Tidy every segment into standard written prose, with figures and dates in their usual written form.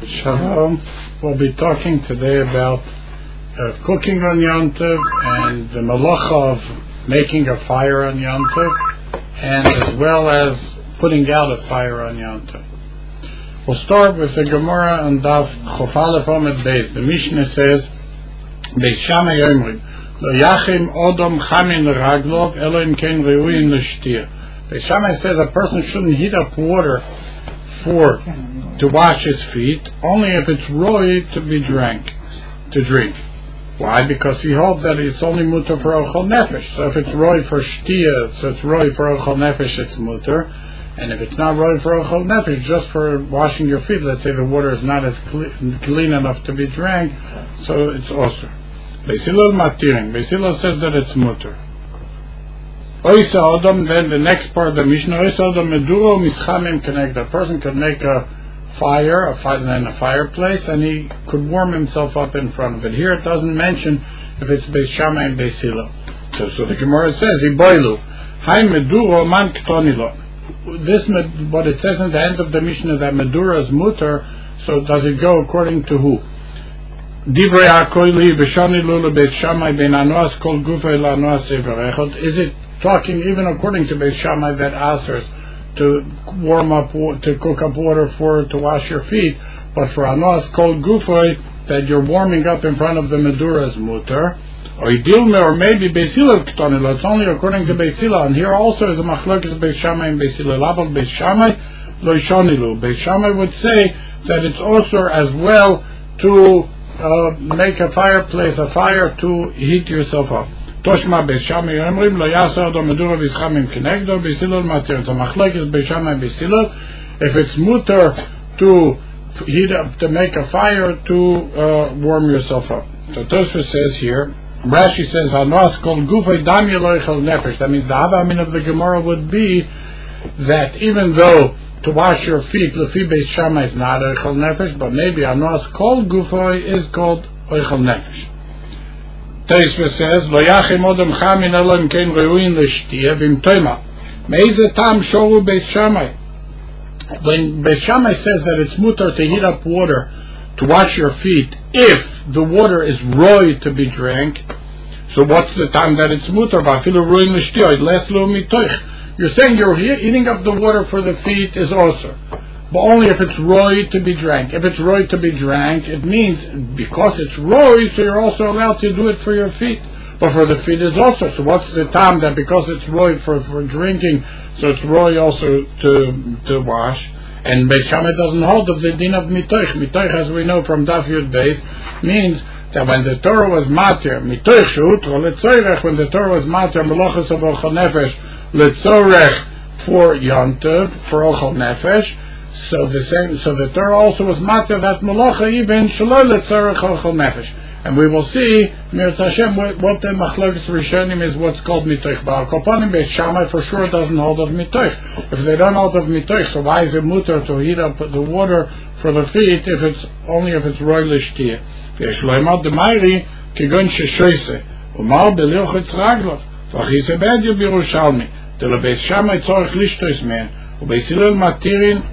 Shalom. We'll be talking today about cooking on Yom Tov and the malacha of making a fire on Yom Tov, and as well as putting out a fire on Yom Tov. We'll start with the Gemara on Daf Chof Aleph Amud Beis. The Mishnah says, Beis Shammai Omrim, Lo yachim odom chamin raglov elo im ken reuyin l'shtia. Beis Shammai says a person shouldn't heat up water to wash his feet, only if it's roy to drink. Why? Because he holds that it's only mutter for ochel nefesh. So if it's roy for shtia, so it's roy for ochel nefesh, it's mutter. And if it's not roy for ochel nefesh, just for washing your feet, let's say the water is not as clean enough to be drank, so it's also. Beis Hillel matirin. Beis Hillel says that it's mutter. Oisa Odom, then the next part of the Mishnah, Oisa Odom meduro mischamim connect. A person could make a fire in a fireplace, and he could warm himself up in front of it. Here it doesn't mention if it's Beis Shammai and Beis Hillel. So the Gemara says, Iboilu, Hai meduro man ktonilo. This, what it says in the end of the Mishnah, that medura is mutter, so does it go according to who? Divrei HaKoili v'shani lulu Beis Shammai ben anoas kol gufay la'anoas sever echad. Is it talking even according to Beis Shammai that asers to cook up water to wash your feet, but for anoas kol gufay that you're warming up in front of the medura is mutter? Or maybe Beis Hillel k'tonilo. It's only according to Beis Hillel, and here also is a machlokes Beis Shammai and Beis Hillel. Abel Beis Shammai lo yishonilu. Beis Shammai would say that it's also as well to make a fire to heat yourself up. Toshma Beis Shammai Omrim lo yasar do medura v'schamim kenegdo. Beis Hillel matir. It's a machlokes Beis Shammai and Beis Hillel. If it's mutter to heat up, to make a fire to warm yourself up. So Tosfos says here, Rashi says, "Hanos kol gufay dam yeloichel nefesh." That means the havamin of the Gemara would be that even though to wash your feet, lefi Beis Shammai is not oichel nefesh, but maybe hanos kol gufay is called oichel nefesh. Tosfos says, "Lo yachim odom chamin elo im ken reuyin l'shtia v'imtoima." Meize tam shoru Beis Shammai. When Beis Shammai says that it's mutar to heat up water to wash your feet if the water is roy to be drank, so what's the time that it's mutar? You're saying you're heating up the water for the feet is also, but only if it's roy to be drank. If it's roy to be drank, it means because it's roy, so you're also allowed to do it for your feet. But for the feet is also. So what's the time that because it's roy for drinking, so it's roy also to wash? And Beis Shammai doesn't hold of the din of mitoich. Mitoich, as we know from Daf Yud Beis, means that when the Torah was matir, mitoich she'utro letzorech, when the Torah was matir, melachos of ochel nefesh, letzorech for Yom Tov, for ochel nefesh, so the Torah also was matir that melacha even shelo letzorech ochel nefesh. And we will see, Mirz Hashem, what the machlokes rishonim is what's called mitoich. But Al-Kopanim Beis Shammai for sure doesn't hold of mitoich. If they don't hold of mitoich, so why is it mutar to heat up the water for the feet if it's roy l'shtia? V'yesh lo imad d'mayri kigon sheshoise umar b'lilchutz raglov v'achise b'edyo b'Yerushalmi telo Beis Shammai tzorich lishtois men u'Beis Hillel matirin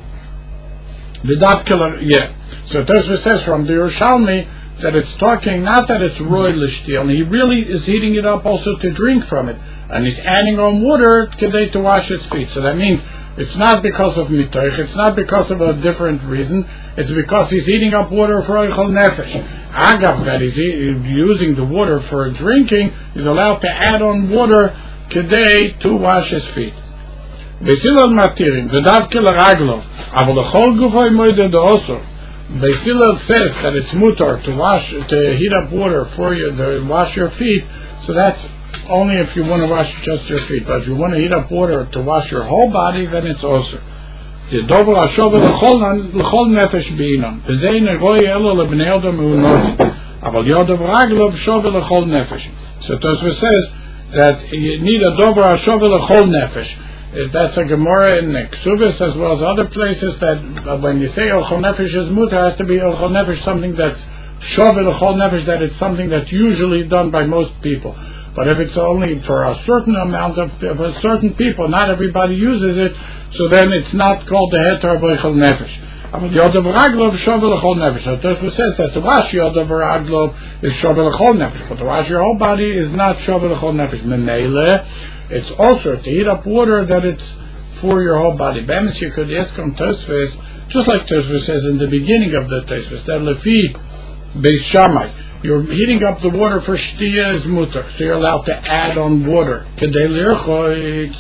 v'davke yeah. So Tosfos says from the Yerushalmi that it's talking not that it's roy l'shtia, and he really is heating it up also to drink from it, and he's adding on water to wash his feet. So that means it's not because of mitoich, it's not because of a different reason, it's because he's heating up water for oichel nefesh. Agav, that he's using the water for drinking, he's allowed to add on water to wash his feet. Beis Hillel matirin v'davke l'raglov aval l'chol gufay moeded also. Beis Hillel says that it's mutar to heat up water for you to wash your feet. So that's only if you want to wash just your feet. But if you want to heat up water to wash your whole body, then it's also. The dover hashovel l'chol nefesh b'inam. V'zei negoy elo lebnei adam u'nodi. Aval yodav raglov shovel l'chol nefesh. So Tosfos says that you need a dover hashovel l'chol nefesh. That's a Gemara in Ksubis as well as other places that when you say ochel nefesh is mutar, it has to be ochel nefesh something that's shovel ochel nefesh, that it's something that's usually done by most people. But if it's only for a certain amount of certain people, not everybody uses it, so then it's not called the heter of ochel nefesh. But Yodav Raglov Shovel L'chol Nefesh. So Tosfos says that to wash Yodav Raglov is Shovel L'chol Nefesh, but to wash your whole body is not Shovel L'chol Nefesh. Memele, it's also to heat up water that it's for your whole body. Bemis you could ask on Tosfos, just like Tosfos says in the beginning of the Tosfos, that Lefi Beis Shammai, you're heating up the water for Shtiya is mutar, so you're allowed to add on water. Kedei l'irchoitz.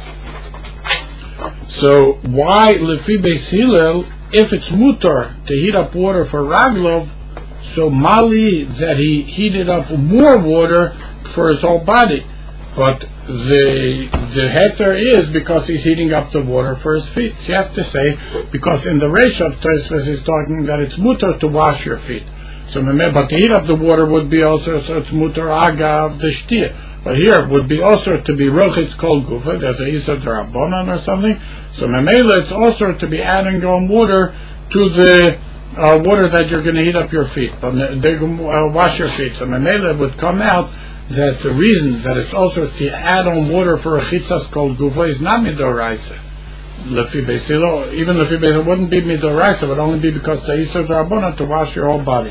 So why Lefi Beis Hillel, if it's mutar to heat up water for Raglov, so Mali that he heated up more water for his whole body, but the heter is because he's heating up the water for his feet. So you have to say, because in the Reish of Tosfos is talking that it's mutar to wash your feet. So, but to heat up the water would be also, so it's mutar aga of the shtia. But here it would be also to be rochitz kol gufa, there's a isur d'rabbanan or something. So memela, it's also to be adding on water to the water that you're going to heat up your feet, but they wash your feet. So memela would come out that the reason that it's also to add on water for a chitzas kol gufa is not midoraisa. Lefi Beis Hillel, even Lefi Beis Hillel wouldn't be midoraisa, it would only be because the isur d'rabbanan to wash your whole body.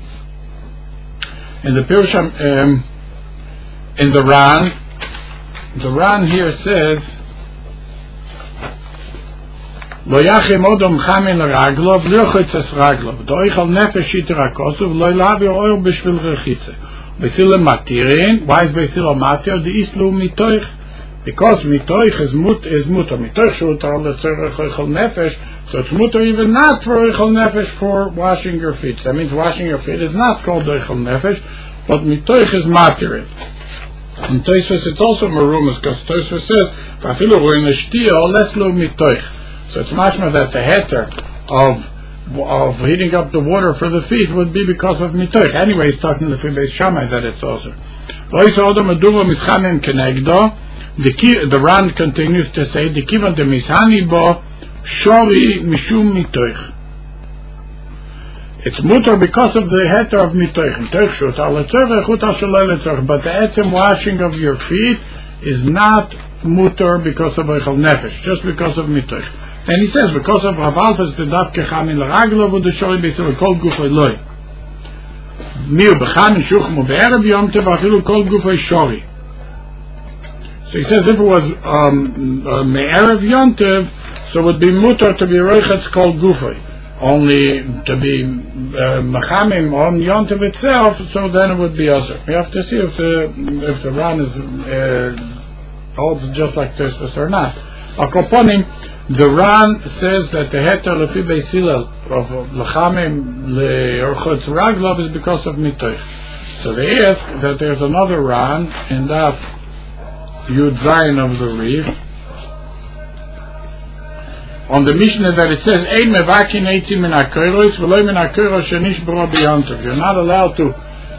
In the Pirush, in the Ran here says, Lo yachim odom chamin raglov, lirchotzes raglov, doichal nefesh yiter hakosov, lo ilavi oil b'shvil rechitze. Beis Hillel matirin, why is Beis Hillel matir? The islu mitoich, because mitoich is mutar. Mitoich shutar letzerech oichal nefesh, so it's mutar even not for oichal nefesh for washing your feet. That means washing your feet is not called oichal nefesh, but mitoich is matirin. In Tosfos it's also marumas, because Tosfos says, "Vafilu hu in shtia less lo mitoich." So it's mashma that the heter of heating up the water for the feet would be because of mitoich. Anyway, he's talking to the Beis Shammai that it's also. The Ran continues to say, "The kivan de mishani bo shori mishum mitoich." It's mutar because of the heter of mitoich. But the etzem washing of your feet is not mutar because of oichal nefesh, just because of mitoich. And he says, because of Rav Alfas the dafke chamin l'raglo v'u d'shori b'yisrael kol gufay loy. Mir b'chamin shuchmu v'erev yom tev afilu kol gufay shori. So he says if it was me'erev yom tev, so it would be mutar to be roichetz kol gufay. Only to be machamim on Yom Tov itself, so then it would be also. We have to see if the Ran is holds just like Tosfos or not. Akoponim, the Ran says that the heter lefi Beis Hillel of lachamim leorchotz raglov is because of mitoich. So they ask that there's another Ran in that Yud Zayin of the Reef. On the Mishnah that it says, "Ein mevakin eitzim min hakoros v'lo min hakoros shenishbara b'yontav." You're not allowed to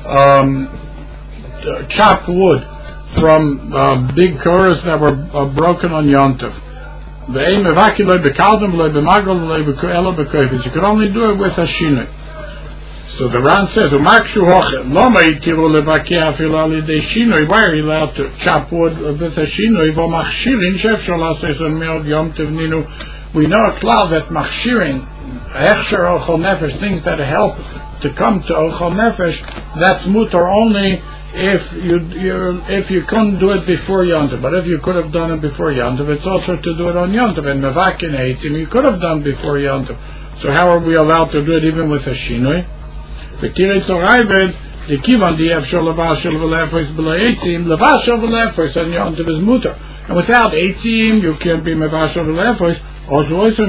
chop wood from big koros that were broken on yontav. Ve'ein mevakin lo b'kaldem v'lo b'magol v'lo b'elo b'koifis. You can only do it with a shinui. So the Ran says, "Umakshu hoche loma itiru levakeh afil alidei shinui." Why are you allowed to chop wood with a shinui? V'machshirin shefshar la'aseson me'od yontav ninu. We know a cloud that machshirin, hechsher ochol nefesh, things that help to come to ochol nefesh, that's mutar only if you couldn't do it before Yontav. But if you could have done it before Yontav, it's also to do it on Yontav. And mevakin eitzim, you could have done before Yontav. So how are we allowed to do it even with a shinui? V'tirei tzorayved, the kivan di'efshor levashel v'lefos b'lo eitzim, levashel v'lefos on Yontav is mutar. And without eitzim, you can't be mevashel v'lefos. That with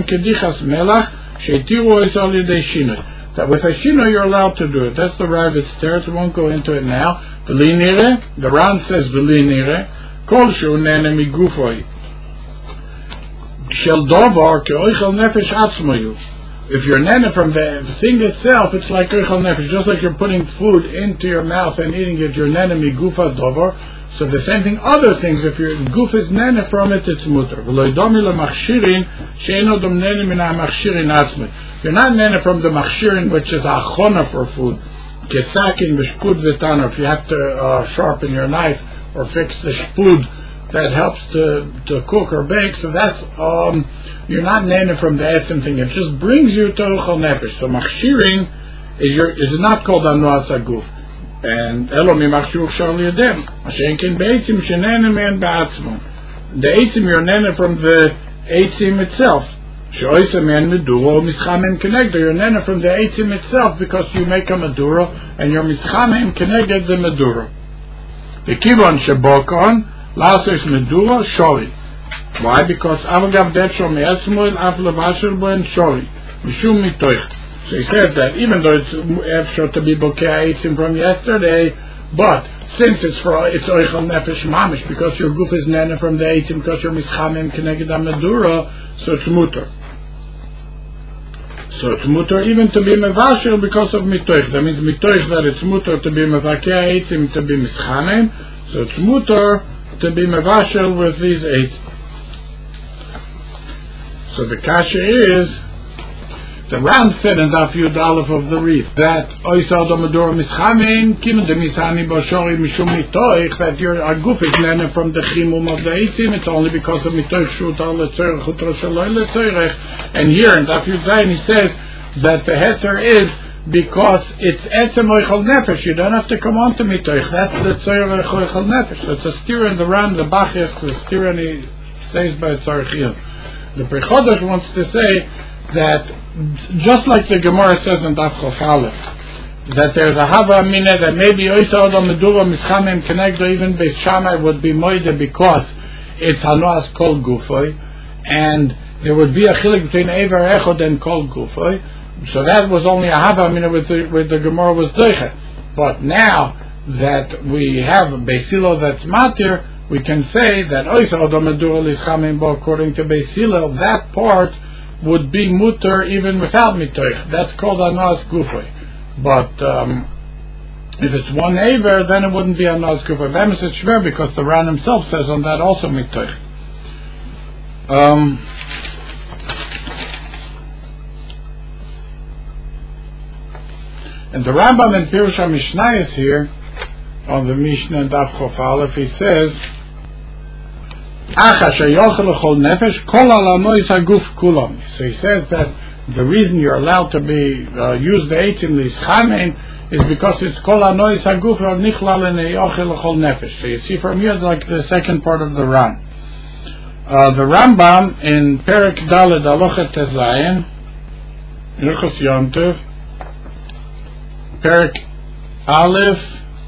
a shinui you're allowed to do it. That's the Rabbit's teretz. Won't go into it now. The Ran says v'linire kol shu nene migufoi shel dovar ke'oichel nefesh atzmayu. If you're nene from the thing itself, it's like oichel nefesh, just like you're putting food into your mouth and eating it. You're nene migufa dovar. So the same thing, other things, if your goof is nene from it, it's mutar. You're not nene from the machshirin, which is achona for food. Kesakin b'shpud v'tana, if you have to sharpen your knife or fix the shpud that helps to cook or bake. So that's you're not nene from the etzem thing. It just brings you to ochel nefesh. So machshiring is not called anuas aguf. And elo mi machshir shal yedem. Mashenkin be'etzim shenene men ba'atzmon. The eitzim you're nene from the eitzim itself. She'oisa men medura mischamem keneged. You're nene from the eitzim itself because you make a medura and you're mischamem keneged the medura. The kivon shebokon lasos medura shori. Why? Because avagav detshol me'etzmoil af levashel bo and shori mishum mitoich. So he says that even though it's efshor to be bokeh eitzim from yesterday, but since it's oichel nefesh mamish, because your goof is nene from the eitzim, because you're mischamim keneged medura, so it's muter. So it's muter even to be mevashel because of mitoich. That means mitoich that it's muter to be mevakeh eitzim to be mischamim. So it's muter to be mevashel with these eitzim. So the kasha is, the Ram said in Daf Yud Aleph of the Reef that oisal domador mischamin kim de misani bashori mishum mitoich, that your aguf is nene from the chimum of the eitzim. It's only because of mitoich shut al letzorech utro shaloi letzorech. And here in Daf Yud Zayin he says that the heter is because it's etzem oichel nefesh. You don't have to come on to mitoich. That's the tzorech oichel nefesh. So it's a steer in the Ram, the Bach is the steer, and he says by tzarechiyah. The Prechodesh wants to say that just like the Gemara says in Daf Chof Aleph, that there's a hava amina that maybe Oisa Odom Medura Mischamim Kenegdo even Beis Shammai would be moide because it's Hanoas Kol Gufoy, and there would be a chilik between Ever Echod and Kol Gufoy. So that was only a hava amina with the Gemara was doiche. But now that we have Beis Hillel that's matir, we can say that Oisa Odom Medura Mischamim Bo, according to Beis Hillel, that part would be muter even without mitoich. That's called anas gufay. But if it's one aver, then it wouldn't be anas gufay. Bemis it's shver because the Ran himself says on that also mitoich. And the Rambam in Pirush HaMishnah is here on the Mishnah and Daf Chof Aleph. He says, so he says that the reason you're allowed to be use the eitzim l'ischamein is because it's kol hanois haguf or nichlal in yochel l'chol nefesh. So you see from here it's like the second part of the Ran. The Rambam in Perek Daled Alochet Tezayin, Hilchos Yom Tov, Perek Aleph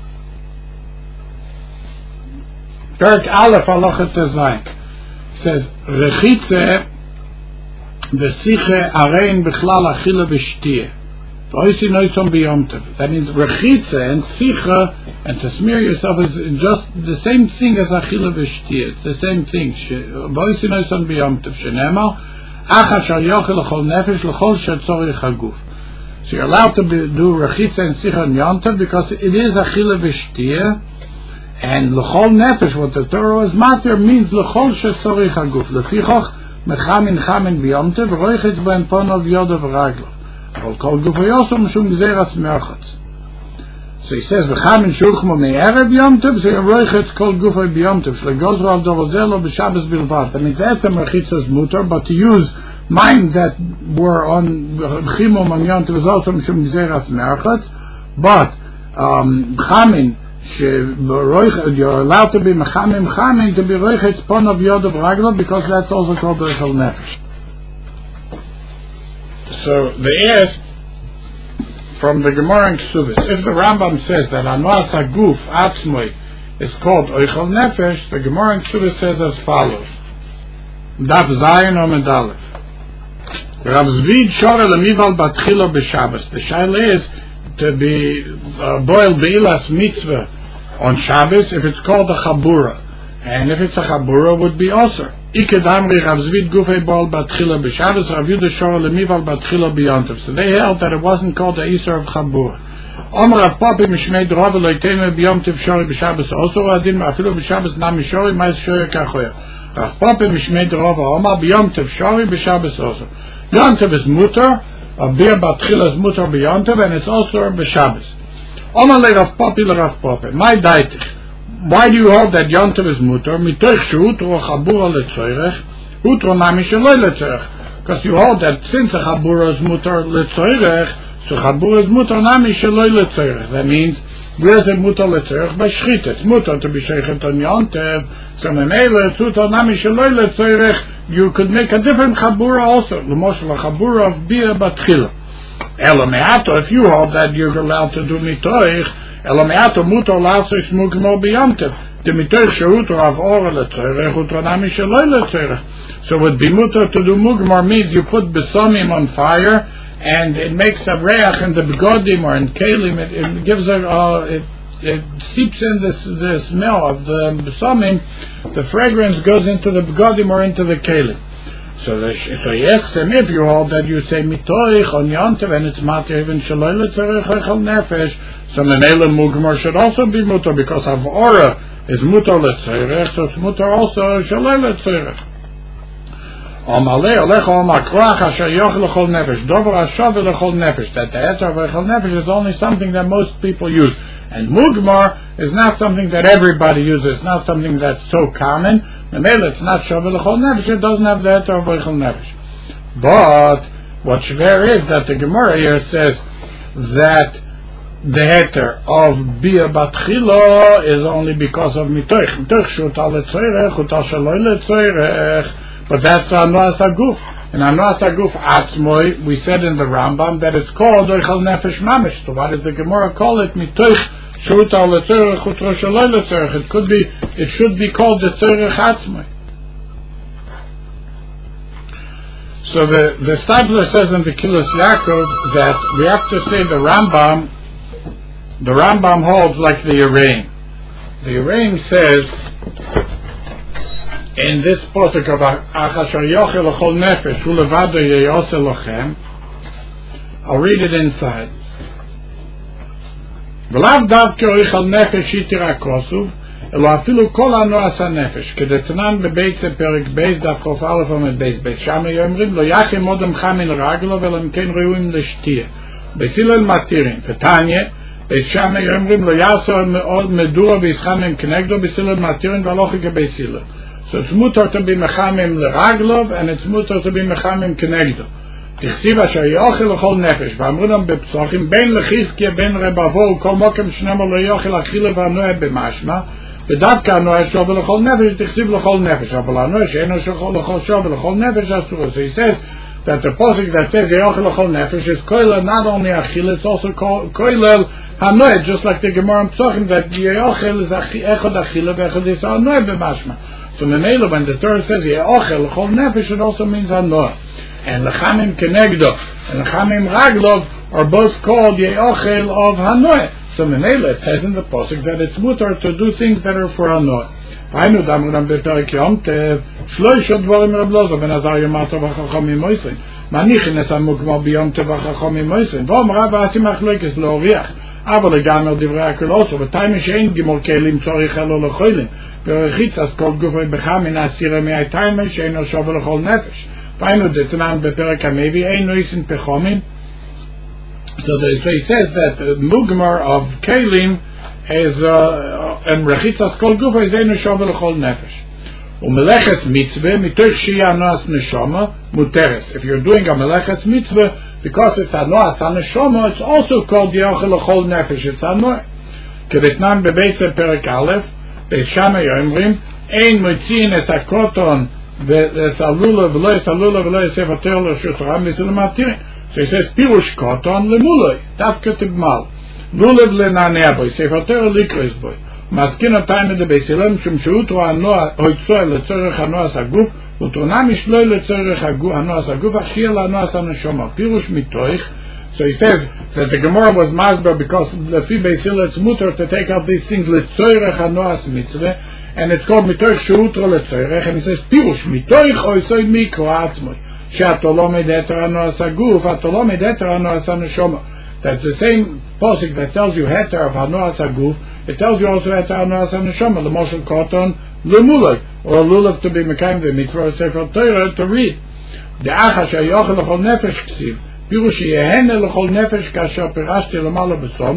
Alochet Tezayin says Rechitze v'siche arein b'chlal achila v'shtiyeh v'oisi noisom b'yom tov. That means Rechitze and sicha and to smear yourself is just the same thing as achila v'shtiyeh. It's the same thing. V'oisi noisom b'yom tov shenemar acha shal yochel l'chol nefesh l'chol shetzorich haguf. So you're allowed to do Rechitze and sicha and yom tov because it is achila v'shtiyeh. And l'chol nefesh, what the Torah is matir, means l'chol shetzorich haguf. Lefichoch mechamin chamin b'yom tov v'roichetz ben ponov yodo v'raglo. Al kol gufo yosom shum gzeras merchatz. So he says v'chamin shulchmo me'erev yom tov, so roichetz kol gufo b'yom tov. Shlegozro al dovozelo b'shabes bilvat. That means that's a merchitzas mutar, but to use mine that were on chimom on yom tov is also shum gzeras merchatz. But chamin, you're allowed to be mechamim to be roichetz ponov yodo v'raglo because that's also called roichel nefesh. So they ask from the Gemara in Ksubis, if the Rambam says that anas haguf atzmoi is called oichel nefesh, the Gemara in Ksubis says as follows: Daf Zayin Omed Aleph. Rav Zvid shora lemival batchilo b'Shabbos. The shaila is to be boiled beilas mitzvah on Shabbos if it's called a chabura, and if it's a chabura, would be also. Ikedamri Rav Zvid gufei boiled batchila b'Shabbos. Rav Yudah shora lemival batchila b'Yontiv. So they held that it wasn't called the Isur of chabura. Omer Rav Papi mishmei drova loitenu b'Yontiv shori b'Shabbos. Also adin afilu b'Shabbos nami shori ma'is shori kachoyer. Rav Papi mishmei drova Omer b'Yontiv shori b'Shabbos also. Yontiv is mutar. A beer batchila is mutar b'Yontiv, and it's also b'Shabbos. Omer le Rav Papi le Rav Papi. My daitich. why do you hold that Yontiv is mutar? Mitoich she'utro chabura letzorech, utro nami sheloi letzorech. Because you hold that since a chabura is mutar letzorech, so chabura is mutar nami sheloi letzorech. That means, where is it mutar letzorech? By shchita. It's mutar to be sheichet on Yontiv. So memele, it's mutar nami sheloi letzorech. You could make a different chabura also. L'moshel a chabura of bia batchila. Elameato, if you hold that you're allowed to do mitoich, Elameato mutar lasos mugmor b'yontiv. The mitoich she'utro av ora letzorech, utro nami sheloi letzorech. So what bimutar to do mugmar means you put besomim on fire and it makes a reach in the begodim or in kelim. It gives it seeps in the smell of the besomim. The fragrance goes into the begodim or into the kelim. So he asks him, if you hold that you say mitoich on yontiv and it's matir even shaloi letzorech echel nefesh, so menela mugmar should also be mutar because avora is mutar letzorech, so it's mutar also shaloi letzorech. That the heter of echel nefesh is only something that most people use, and mugmar is not something that everybody uses. It's not something that's so common. It's not shavel echel nefesh. It doesn't have the heter of echel nefesh. But what shver is that the Gemara here says that the heter of bia batchila is only because of mitoich. Mitoich shutal letzorech, utal shaloi letzorech. But that's Anuas Aguf. And Anuas Aguf Atzmoi, we said in the Rambam that it's called Oichel Nefesh Mamish. So why does the Gemara call it Mitoich Shuta Letzorech Utro Shaloi Letzorech? It should be called the Tzorech Atzmoi. So the Stadler says in the Kilos Yaakov that we have to say the Rambam holds like the Yereim. The Yereim says in this posuk of Achashar Yochel L'chol Nefesh Hu Levado Yeyose Lochem, I'll read it inside. V'lav davke Oichel Nefesh Yitira Kosuv Elo afilu kol Anuas HaNefesh Kedetnan bebeitze perik beis daf chof alef omed beis beis Shama yomrim Lo yachim odem chamin raglo Velem ken reuim l'shtia Besilel matirin V'tanye Beis Shama yomrim Lo yasor meod medura V'yischamim knegdo Besilel matirin V'alochike Besilel. So it's mutar to be mechamim l'raglov, and it's mutar to be mechamim kenegdo. Tichsiv asher yochel l'chol nefesh, v'amrunam bepsochim, ben lechizkia, ben rebavo, kol mokem shnemo lo yochel achile v'anoe b'mashma, v'davka anoe shovel l'chol nefesh, tichsiv l'chol nefesh, aval anoe she'eno shovel l'chol nefesh asur. So he says that the posuk that says yochel l'chol nefesh is koilel not only achile, it's also koilel hanoe, just like the Gemara Psochim, that yochel is echad achile, v'echad is anoe b'mashma. So Memela, when the Torah says Ye'ochel L'chol Nefesh, it also means Hanoah. And Lechamim Kenegdo and Lechamim Raglov are both called Ye'ochel of Hanoah. So Memela, it says in the posuk that it's mutar to do things that are for Hanoah. Haynu damrunam beperek Yom Tev Shloish Dvarim Reb Lozo ben Azariah Mato v'Chachamim Moisen Manichin es hamukmal b'Yom Tev v'Chachamim Moisen V'om Rav Asim Achloikes L'Oriach אבל לגמר דברי הקלוסו ותיים שאין גמור כלים צורך אלו לחולים ברחיץ אז כל גופי בך מן הסירה מהתיים שאינו שווה לכל נפש והיינו דתנן בפרק המביא אין נויסן פחומים. So he says that the mugmar of kelim is and rechitz as kol gufa is einu shove l'chol nefesh. Umeleches mitzvah mitoch shia noas neshama muteres. If you're doing a meleches mitzvah, because it's anoas haneshama, it's also called yochel l'chol nefesh. It's anoah. Kedetnan bebeitze perek aleph beis shama yomrim ein motzin es hakoton v'esalula v'lo esalula v'lo esevater l'shutoram v'esalamatir. So he says pirush koton lemuloi davke tigmal lulev lenanea boy sevater likres boy. Maskina time the Besilam Shum Shutro Anoa Hoitsoy Letzorech Anoas Aguf Utrona Mishloy Letzorech Anoas Aguf Achil Anoas Anashoma Pirush Mitoich. So he says that the Gemara was masber because Lefi Besil it's mutter to take out these things Letzorech Anoas Mitzvah, and it's called Mitoich Shutro Letzorech, and he says Pirush Mitoich Hoitsoy Mikro Atzmoy Shatolome Deter Anoas Aguf Atolome Deter Anoas Anashoma. That's the same posik that tells you heter of Anoas Aguf. It tells you also that Anoas HaNeshama, the Moshe Koton, Lemulay, or Lulav to be Mekayim, the Mitzvah Sefer Torah to read. The Achash HaYochel L'chol Nefesh Ksiv, Pirush Yehene L'chol Nefesh Kasher Pirashti L'mala B'Somuch,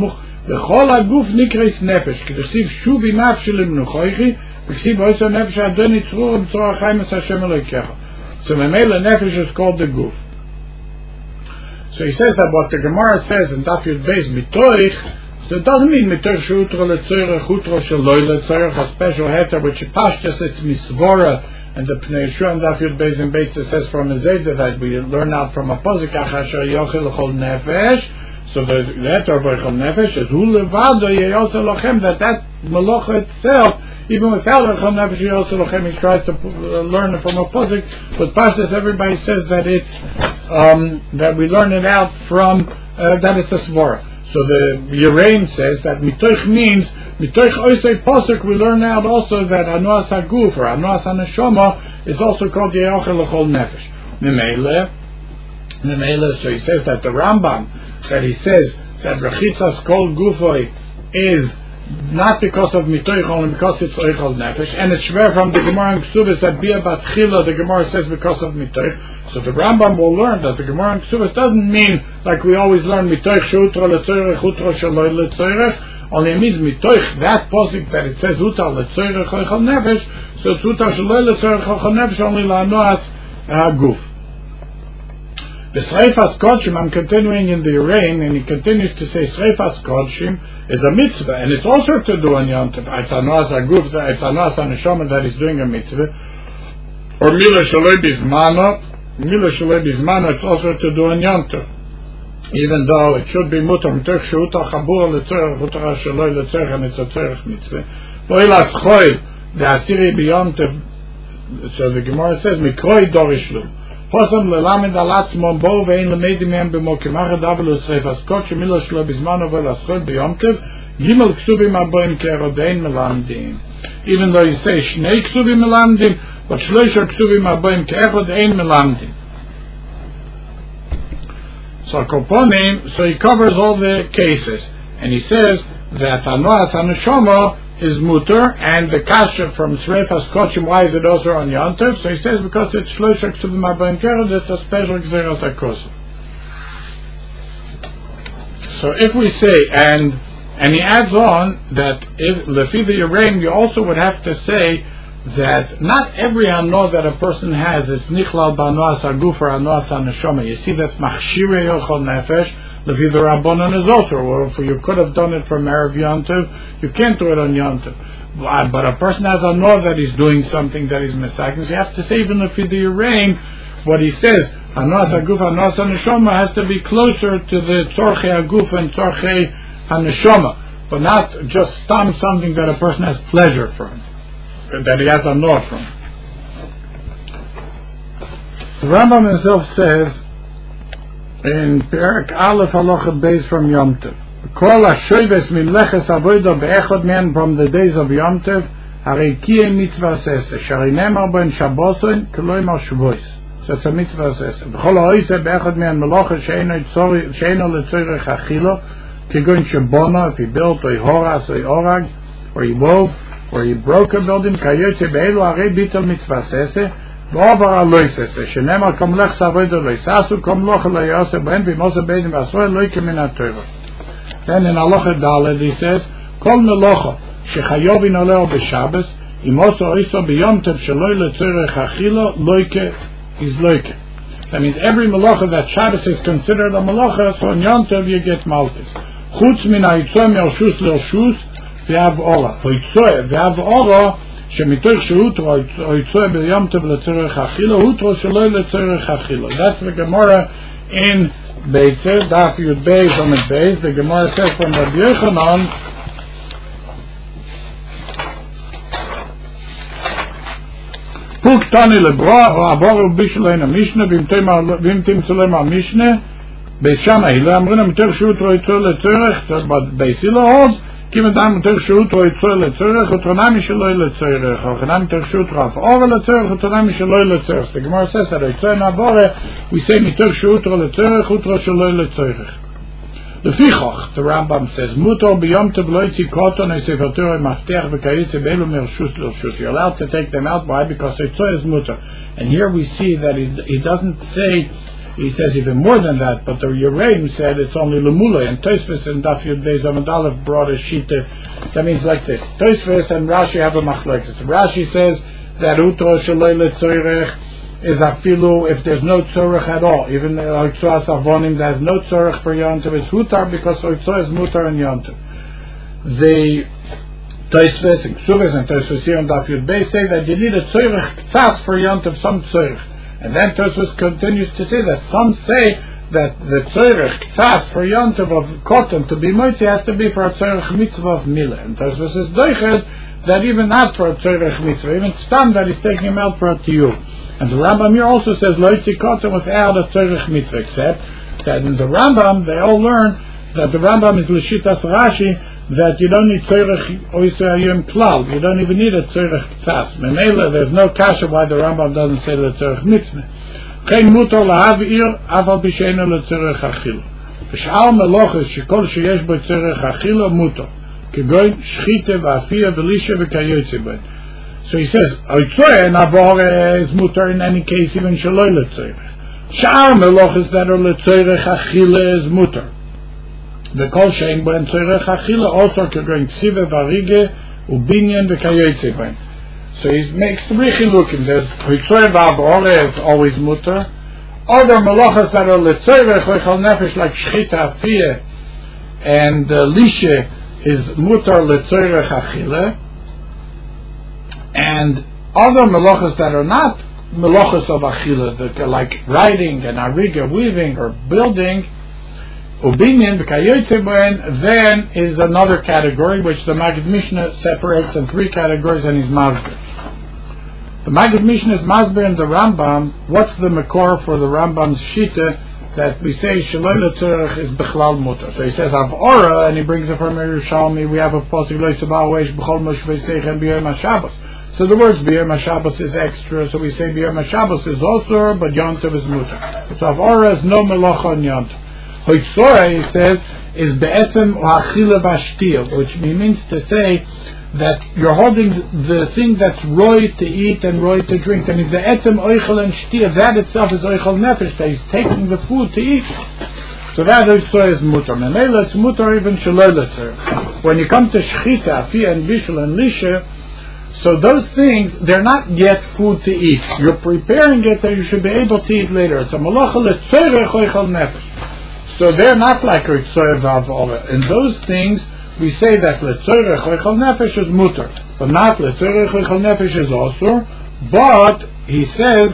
וכל הגוף נקרס נפש, כתכתיב שובי נפשי למנוחויכי, וכתיב עושה נפש אדוני צרור ובצרור החיים עשה השם אלוהיכך. So ממילא nefesh is called the guf. So he says that what the Gemara says in Daf Yud Beis mitoich, so it doesn't mean mitoich sheutro letzorech, utro sheloi letzorech, a special heter, which pashtus it's misvora, and the Pnei Yeshua and Daf Yud Beis in Beitz says from a zayda that we learn out from a posik achasher yochel lechol nefesh. So the heter of lechol nefesh is hu levado yeyosel lochem, that malocha itself, even without lechol nefesh yeyosel lochem, he tries to learn it from a posik, but pashtus everybody says that it's that we learn it out from that it's a svara. So the Yereim says that mitoich means mitoich oisei posuk. We learn out also that anuas haguf or anuas haneshama is also called yeochel lechol nefesh. Memele. So he says that the Rambam that he says that rechitzas kol gufoi is not because of mitoich only because it's oichel nefesh, and it's shver from the Gemara in Ksubis that bia bat chila the Gemara says because of mitoich. So the Rambam will learn that the Gemara in Ksubis doesn't mean like we always learn mitoich sheutro letzorech utro shaloi letzorech. Only it means mitoich that posik that it says uta letzorech oichel nefesh. So it's uta shaloi letzorech oichel nefesh only la'anoas guf. The Sreifas Kodshim, I'm continuing in the Yereim, and he continues to say Sreifas Kodshim is a mitzvah, and it's also to do on Yom Tov. It's anuas haguf, it's anuas haneshama that is doing a mitzvah. Or Mila Shaloi Bizmano, it's also to do on Yom Tov. Even though it should be mutar, mitoch sheutah chabur letzorech, utar shaloi letzorech, and it's a tzorech mitzvah. Po'ilas choy, the asiri b'Yom Tov, so the Gemara says, mikroi dorishlu. Posam lelamed alatzmon bo vein lemedim yem b'mokim achad avelu sreifas kot shemila shlo bizmano v'laschot b'Yom Tov gimel ksubim aboim kerodein melamdim. Even though you say shnei ksubim melamdim, but shloisha ksubim aboim kerodein melamdim. So Koponim, so he covers all the cases, and he says that anuas haneshama is mutar, and the kasha from Sreifas Kochim, why is it also on Yom Tov? So he says because it's shloisha ksubim aboim kerod, it's a special gzeras hakosov. So if we say, and he adds on that if lefi the Yereim, you also would have to say that not every anor that a person has is nichlal b'anuas haguf or anuas haneshama. You see that machshire yochel nefesh lefi the Rabbanon is also, or if you could have done it from Erev Yom Tov, you can't do it on Yom Tov. But a person has anor that he's doing something that is misagnis. You have to say even lefi the Yereim, what he says anuas haguf, anuas haneshama has to be closer to the tzorchei haguf and tzorchei haneshama, but not just something that a person has pleasure from, that he has a nor from. The Rambam himself says in Perek Aleph Halacha Beis from Yom Tov, Kol HaShoyves Mimleches Avodah Be'echad Men from the days of Yom Tov, Harei Kiyei Mitzvah Sese, Shari Nemar Ben Shabboson, Keloimar Shavuos. So it's a Mitzvah Sese. B'chol HaOyse Be'echad Men Melocha She'eno Letzorech Achilo, Kigun Shebona, if he built, or he horas, or he orag, or he wove, or he broke a building, Kayotze Be'elu Harei Bitel Mitzvah Sese, V'ovar Aloisese, Shenemar Kom Lech Savodah Loisasu, Kom Locha Loyose B'en B'mose Beidim V'asroe Loike Min HaTorah. Then in Halacha Daled he says, Kol Melocha Shechayovin Oleo B'Shabbos, Imoso Oiso B'Yom Tov Sheloi Letzorech Achilo, Loike is Loike. That means every Melocha that Shabbos is considered a Melocha, so on Yom Tov you get Malchus. Chutz Min HaYitzoy Melshus L'Elshus, V'Av Ora. V'Yitzoy V'Av Ora, שמתוך שהותרו יצוי ביום טוב לצורך אכילו, הותרו שלא לצורך אכילו. That's the Gemara in Beitzer, Daf Yud Beis on the base. The Gemara says from Rabbi Yochanan, Puk Tani Lebra, Abaru Bishlein HaMishne, Vim Timtzulem HaMishne, Beit Shammai, לא אמרינו מתוך שהותרו יצוי לצורך, but Beis Hillel holds, Kim Adam מתוך שהותרו יצוי לצורך, ותרונמי שלא לצורך, או חנם מתוך שהותרו אף אורה לצורך, ותרונמי שלא לצורך. The Gemara says that יצוי נעבורה, we say מתוך שהותרו לצורך, ותרו שלא לצורך. לפיכך, the Rambam says, מותר ביום טוב לא יציא קוטון, יספר תורה מפתח וכייצא באלו מרשוס לרשוס. You're allowed to take them out. Why? Because יצוי is mutar. And here we see that he doesn't say He says even more than that, but the Yereim said it's only Lemula, and Tosfos and Daf Yud Beis Amud Aleph brought a shita. That means like this. Tosfos and Rashi have a machlokes. Rashi says that Utro Shaloi LeTzoyrech is afilu if there's no tzorech at all. Even Oitzos Avonim, there's no tzorech for Yontiv. It's Hutar because Oitzos is Mutar and Yontiv. The Tosfos and Ksuvos and Tosfos here and Daf Yud Beis say that you need a tzorech ktsas for Yontiv, some tzorech. And then Tosfos continues to say that some say that the tzorech ktsas for Yontiv of cotton to be moitzi has to be for a tzorech mitzvah of milah. And Tosfos is doiched that even not for a tzorech mitzvah, even stam that he's taking him out for a tiyuv. And the Rambam here also says loitzi cotton without a tzorech mitzvah, except that in the Rambam they all learn that the Rambam is l'shitas Rashi that you don't need tzorech oisayim klal. You don't even need a tzorech ktsas. Memela, there's no kasha why the Rambam doesn't say the tzorech mitzvah. Kein mutar lahavir aval b'sheinu letzorech achila. V'sh'al meloches shekol sheyesh bo tzorech achila mutar. Kegoin shchite v'afia v'lisha v'kayotze bo. So he says, oitzoy and avore is mutar in any case even shaloi letzorech. Sh'al meloches that are letzorech achila is mutar. The kol shein ben tzorech achila also kegoin ksive varige ubinyan v'kayotze bo. So he makes three chilukim. There's Hitzor V'Avore is always mutar. Other malachas that are letzorech oichal nefesh like shchita afiyah and lishe is mutar letzorech achila. And other malachas that are not malachas of achila, that are like writing and ariga, weaving or building, ubinyan v'kayotze boen, then is another category which the Maggid Mishnah separates in three categories and is masber. The Maggid Mishnah is masber in the Rambam. What's the makor for the Rambam's shita that we say shaloi letzorech is bechlal mutar? So he says avora, and he brings it from Yerushalmi. We have a pasuk lo yisabah weish b'chol moshvei seichem b'yom haShabbos. So the words b'yom haShabbos is extra. So we say b'yom haShabbos is also, but yontiv is mutar. So avora is no melacha on yontiv. Hoitzora, he says, is be'etzem ha'achila v'ashtil, which means to say that you're holding the thing that's roy to eat and roy to drink, and if the etzem oichel and shtia, that itself is oichel nefesh, that he's taking the food to eat. So that Hoitzora is mutar. Memela, it's mutar even shaloi letzorech. When you come to shchita, afiyah, and bishul, and lisha, so those things, they're not yet food to eat. You're preparing it that you should be able to eat later. It's a malacha letzorech oichel nefesh. So they're not like Hitzor V'Avore. In those things, we say that letzorech oichel nefesh is mutar, but not letzorech oichel nefesh is also. But he says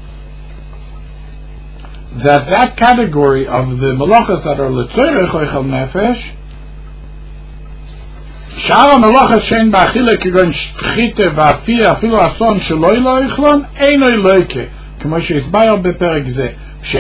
that category of the malachas that are letzorech oichel nefesh, shara malachas shein ba'achila kigon shchite va'afiyah afilu ason sheloi lo yichlon einoi loike k'mo sheisbayel beperek zeh. The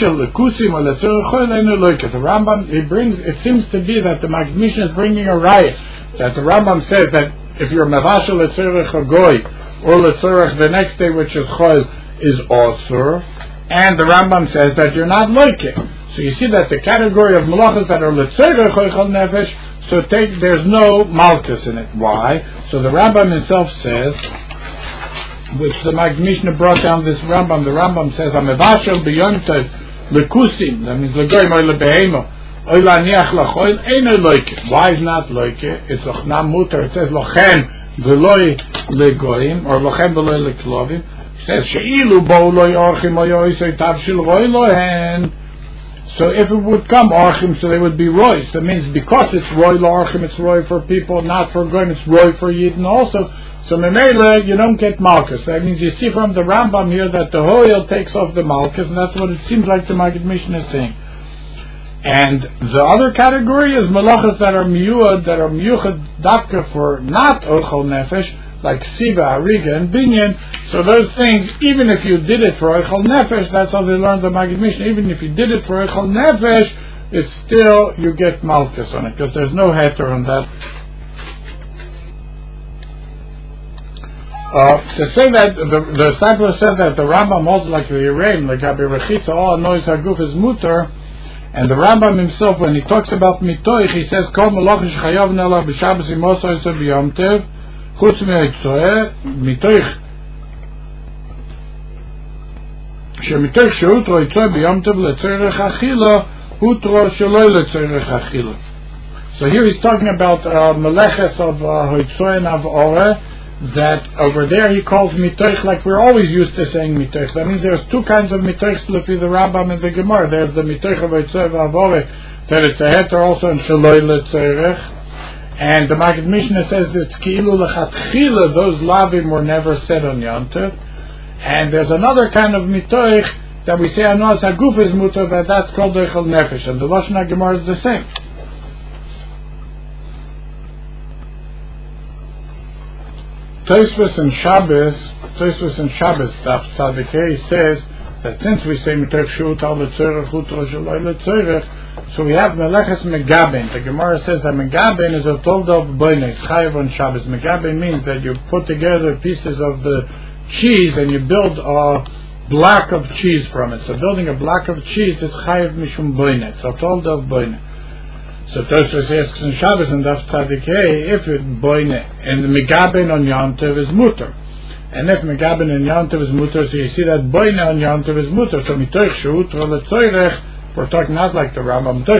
Rambam, he brings, it seems to be that the Maggid Mishnah is bringing a raya, that the Rambam says that if you're mevashel letzorech hagoy or letzorech the next day, which is chol, is osur, and the Rambam says that you're not loike. So you see that the category of malachas that are letzorech oichal nefesh, so there's no malchus in it. Why? So the Rambam himself says, which the Maggid Mishnah brought down this Rambam. The Rambam says, "Amevashel b'yontev lekusim." That means legoyim or lebehemo or laniach lachoil ain't loike. Why is not loike? It's ochnam mutar. It says lochen v'loy legoyim or lochen v'loy leklovim. It says sheilu bo loy orchim oyoisay tavshil roy lohen. So if it would come orchim, so they would be roy. So that means because it's roy orchim, it's roy for people, not for goyim. It's roy for yidden also. So memele, you don't get malchus. That means you see from the Rambam here that the hoil takes off the malchus, and that's what it seems like the Maggid Mishnah is saying. And the other category is malachas that are miyuad, that are miyuchad dafka for not ochel nefesh, like siva, ariga, and binyan. So those things, even if you did it for ochel nefesh, that's how they learned the Maggid Mishnah. Even if you did it for ochel nefesh, it's still you get malchus on it because there's no heter on that. To say that the disciple said that the Rambam also like the Yereim, like Abi Rechitza, all noise haguf is mutar, and the Rambam himself, when he talks about mitoich, he says kol malachish chayav nela b'Shabbos imoso yisor b'yom tev chutz me'itzoeh mitoich כשמתוך שהותרו יצא ביום טוב לצורך אכילה, הותרו שלא לצורך אכילה. So here he's talking about meleches of hoitzoy and avore, that over there he calls mitoich like we're always used to saying mitoich. That means there's two kinds of mitoichs lefi the Rambam and the Gemara. There's the mitoich of hoitzoy and avore, that it's a heter also in shaloi letzorech. And the Maggid Mishnah says that ki'ilu lechatchila, those lavim were never said on Yom Tov. And there's another kind of mitoich that we say anos haguf is mutar, that's called doichel nefesh. And the Lashon HaGemara is the same. Tosfos in Shabbos, Daf Tzadik Hey says that since we say mitoich shut al letzorech utro shaloi letzorech, so we have meleches megaben. The Gemara says that megaben is a tolda of boinei, chayav on Shabbos. Megaben means that you put together pieces of the cheese and you build a block of cheese from it. So building a block of cheese is chayav mishum boinei. It's a tolda of boinei. So Tosfos asks in Shabbos and Daf Tzadik Hey, if it boinei and the megaben on Yom Tov is mutar, and if megaben on Yom Tov is mutar, so you see that boinei on Yom Tov is mutar. So mitoich sheut letzorech, we're talking not like the Rambam. So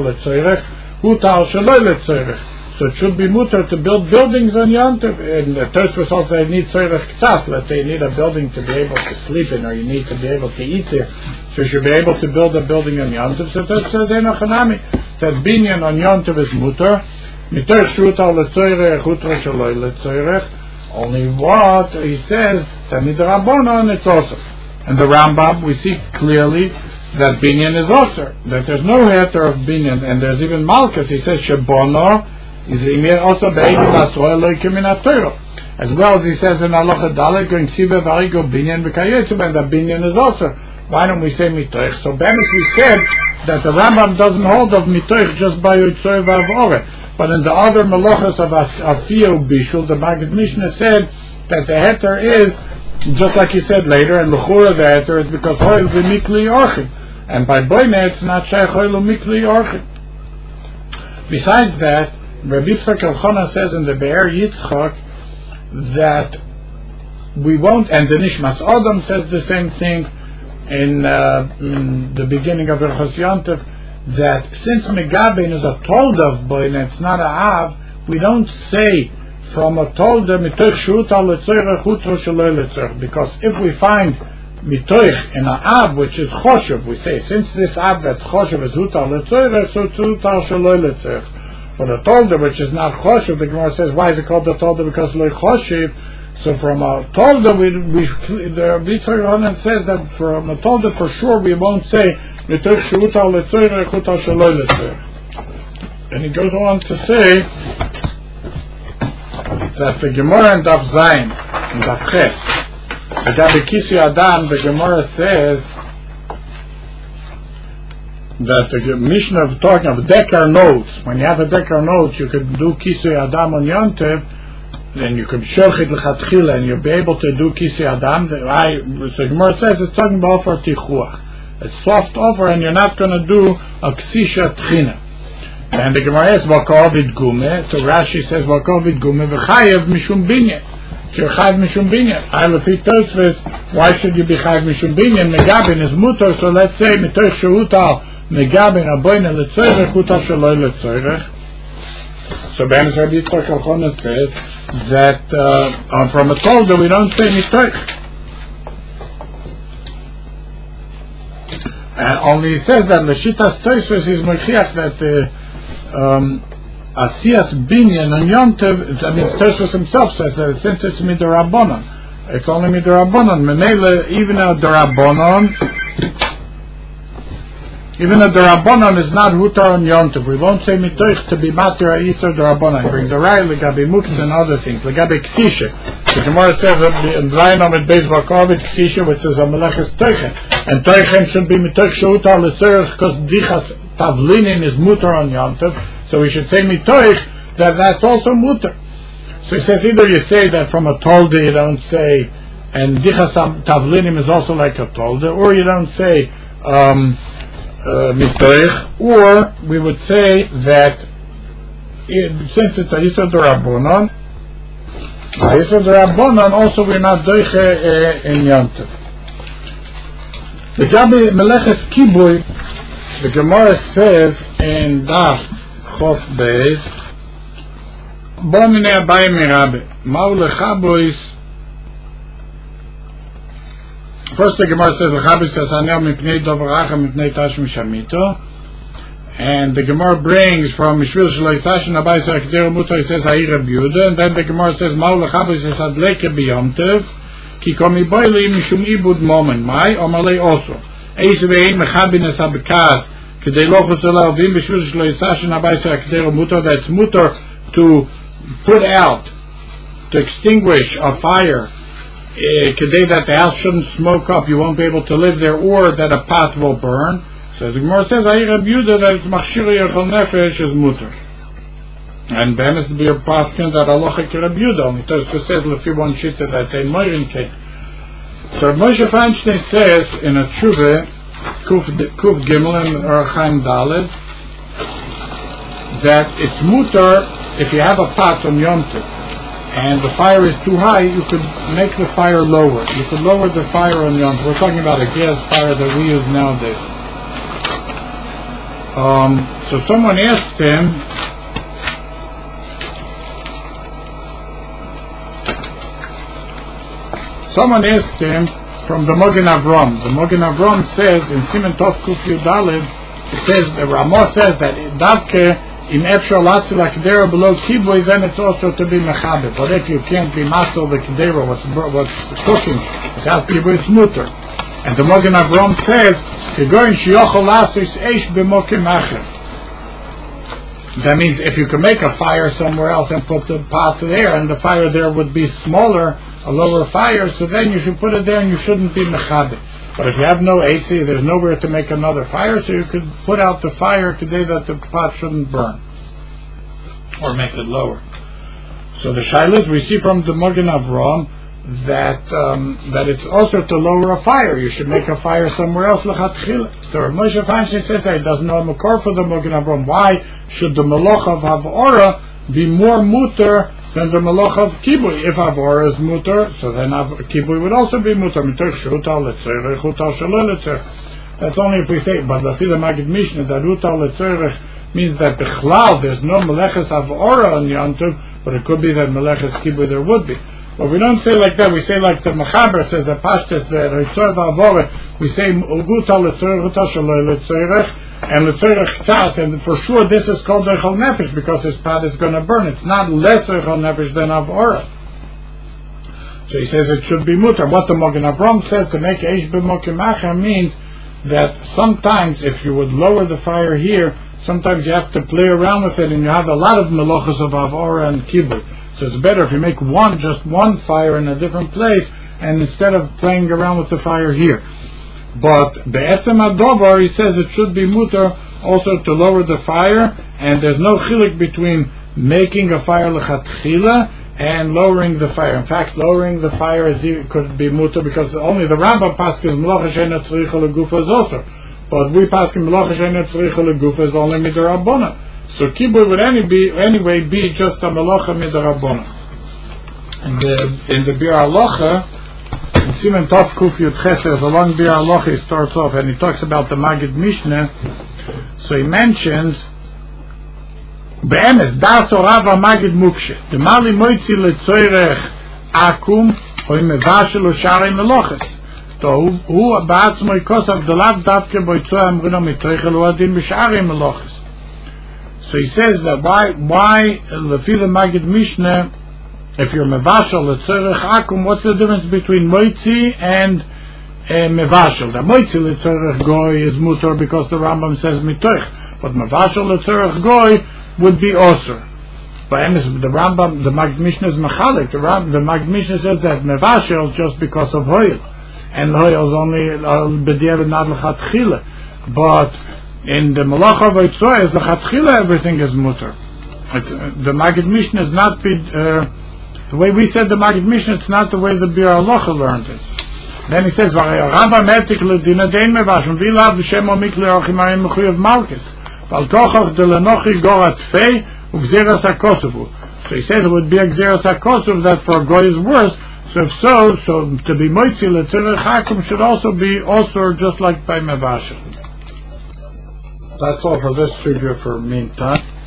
it should be mutar to build buildings on Yom Tov. And the Tosfos also need tzorech ktsaf. Let's say you need a building to be able to sleep in, or you need to be able to eat there. So you should be able to build a building on Yom Tov. So Tosfos says enochanami that binyan on Yom Tov is mutar. Mitoich shuta letzorech utra shaloi letzorech. Only what he says that midrabanan it's also. And the Rambam we see clearly that binyan is also, that there's no heter of binyan, and there's even malchus. He says shebono is also be'edim asoy loikim min haTorah, as well as he says in halacha dalet going sibe v'arigo binyan v'kayetzu, and that binyan is also. Why don't we say mitoich? So then we said that the Rambam doesn't hold of mitoich just by Yitzoy v'avore, but in the other malachas of Afiyah Bishul, the Maggid Mishnah said that the heter is just like he said later, and l'chura the heter is because hoil v'mikli orchid. And by boinei it's not shaykh hoilu mikli orchid. Besides that, Rabbi Yitzchak Elchana says in the Be'er Yitzchak that we won't, and the Nishmas Adam says the same thing in the beginning of Hilchos Yom Tov, that since Megaben is a tolda of boinei, it's not a av, we don't say from a tolda mitoich shuta letzorech utro shaloi letzorech, because if we find mitoich in an ab which is choshev, we say since this ab that's choshev is hutar letzorech, so it's hutar shaloi letzorech. But a tolda which is not choshev, the Gemara says, why is it called a tolda? Because loy choshev. So from a tolda, the Yitzchak says that from a tolda for sure we won't say mitoich hutar letzorech hutar shaloi letzorech. And he goes on to say that the Gemara in Daf Zayin, in Daf Ches, Agabi Kisui Adam, the Gemara says that the Mishnah of talking of Dekar notes, when you have a Dekar note, you could do Kisui Adam on Yom Tov, then you could Shochit L'chatchila, and you'll be able to do Kisui Adam. So the Gemara says it's talking about for Tichuach. It's soft offer, and you're not going to do a Ksisha Tchina. And the Gemara says Vakovid Gume. So Rashi says Vakovid Gume v'chayev mishum binyan. So you're chayev mishum binyan. I repeat Tosfos. Why should you be chayev mishum binyan? Megabin is mutar. So let's say mitoich shehutal megabin aboyne letzorech hutal shaloi letzorech. So Ben Rabbi Yitzchak Elchana says that from a tolda we don't say mitoich. And only he says that Leshitas Tosfos is mochiach that Asiyas Binyan on Yom Tov, I mean Tosfos himself says that since it's midrabanan, it's only midrabanan. Memele, even a darabanan is not hutar on Yom Tov. We won't say mitoich to be matir ha'isar darabanan. He brings a raya legabe muktzah and other things. Legabe ksisha. The Gemara says in Zayin Amid Beis Vakovid ksisha, which is a meleches teichen, and teichen should be mitoich shehutar letzorech because dichas tavlinin is mutar on Yom Tov. So we should say mitoich that's also mutar. So he says either you say that from a tolda you don't say, and dichas tavlinim is also like a tolda, or you don't say mitoich, or we would say that since it's a Yisod Rabbanon, also we're not doiche in Yom Tov. The Gabi Meleches Kibui, the Gemara says in Daf Chof Beis, Bo minei Abaye mirabe, Ma'u lechabois. First the Gemara says, Lechabois sasanel mipnei dovaracha mipnei tashmi shamito. And the Gemara brings from Mishvil Shalai Sashin Abai Sarakdero Muto, he says Ha'ir Reb Yehuda, and then the Gemara says Ma'u lechabois sasadleke biyomtev, Ki komi boili mishum ibud moment, Mai omalei also. Eis ve'ein mechabines habekas, Kedei lochus olavim Mishvil Shalai Sashin Abai Sarakdero Muto, that's mutter to put out, to extinguish a fire, Kedei that the house shouldn't smoke up, you won't be able to live there, or that a pot will burn. So the Gemara says, Ha'ir Reb Yehuda, that it's machshir yechol nefesh is mutter. And then it's to be a paskin that halacha Reb Yehuda, only Tosfos says, lefi one shita, that's a moirin cake. So Moshe Feinstein says, in a tshuva, Kuf Gimel and Chaim Daled, that it's mutter if you have a pot on Yom Tov, and the fire is too high, you could make the fire lower. You could lower the fire on Yom Tov. We're talking about a gas fire that we use nowadays. So someone asked him, from the Mogen Avram. The Mogen Avram says in Siman Tov Kuf Yudalid, it says, the Ramah says that Davke in Efshar Latzi L'Kedera below Kibui, then it's also to be Mechaber. But if you can't be Masel the Kedera, what's cooking, without Kibui, it's mutter. And the Mogen Avram says, that means if you can make a fire somewhere else and put the pot there, and the fire there would be smaller, a lower fire, so then you should put it there and you shouldn't be mechaber. But if you have no eitzi, there's nowhere to make another fire, so you could put out the fire today that the pot shouldn't burn, or make it lower. So the shaylas we see from the Mogen Avram that it's also to lower a fire. You should make a fire somewhere else. So Moshe Feinstein says that he doesn't know a makor for the Mogen Avram. Why should the malach of Havora be more mutter than the malach of Kibui? If Havora is mutter, so then Kibui would also be mutter. That's only if we say, but the Magid Mishnah that Rutal Letzerech means that Bechlal there's no meleches Havora on Yom Tov, but it could be that meleches Kibui there would be. But we don't say like that. We say like the Mechaber says, the Pashtas, the Ritzor V'Avore, we say Uguta L'Tzorech, Uta Shaloi L'Tzorech, and L'Tzorech Tzas, and for sure this is called Eichel Nefesh, because this pot is going to burn. It's not less Eichel Nefesh than Avora. So he says it should be mutter. What the Mogen Avram says, to make Eish B'Mokimacher, means that sometimes if you would lower the fire here, sometimes you have to play around with it, and you have a lot of melachos of Avora and Kibui. So it's better if you make just one fire in a different place, and instead of playing around with the fire here. But be'etzem adovar, he says it should be mutter also to lower the fire, and there's no chilik between making a fire lechatchila and lowering the fire. In fact, lowering the fire could be mutter because only the Rambam paskes melacha she'ena tzricha legufa is also. But we paskes melacha she'ena tzricha legufa is only midrabona. So Kibui would anyway be just a melacha midrabona. And in the Bir Halacha, in Siman Tov Kuf Yud Ches, there's a long Bir Halacha. He starts off and he talks about the Magid Mishnah. So he mentions Be'emes Das Orav Magid Mukshe the Mali Moitzi LeTzoirech Akum Hoi Mevashel Ushari Meloches. So who Ba'atzmo Yikosav Delav Davke Boitzoy Amrino Mitrechel Uadin B'Shari Meloches. So he says that why Lefi the Magid Mishnah, if you're Mevashel LeTzoirech Akum, what's the difference between Moitzi and Mevashel? The Moitzi LeTzoirech Goy is mutar because the Rambam says Mitoich, but Mevashel LeTzoirech Goy would be osur. But the Rambam, the Magid Mishnah is machalik. The Magid Mishnah says that Mevashel just because of Hoyel, and Hoyel is only b'diavad not l'chatchila. But in the Malacha of Eitzoy, as l'chatchila, everything is mutar. The Magid Mishnah is not the way we said the Magid Mishnah. It's not the way the Bir Halacha learned it. Then he says, "Rambam etik l'dina dein mevashel v'lav v'shem omik le'ochimarim mechuyev malchus." So he says it would be a Gzeras HaKosuv that for a goy is worse So if so to be moitzi l'tzivah chakim should also be also just like by mevashel. That's all for this figure for meantime.